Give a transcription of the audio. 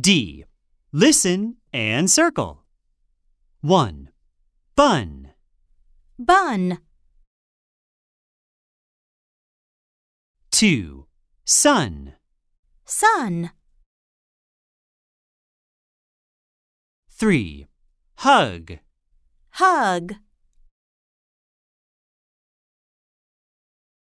D. Listen and circle. 1. Bun. Bun. 2. Sun. Sun. 3. Hug. Hug.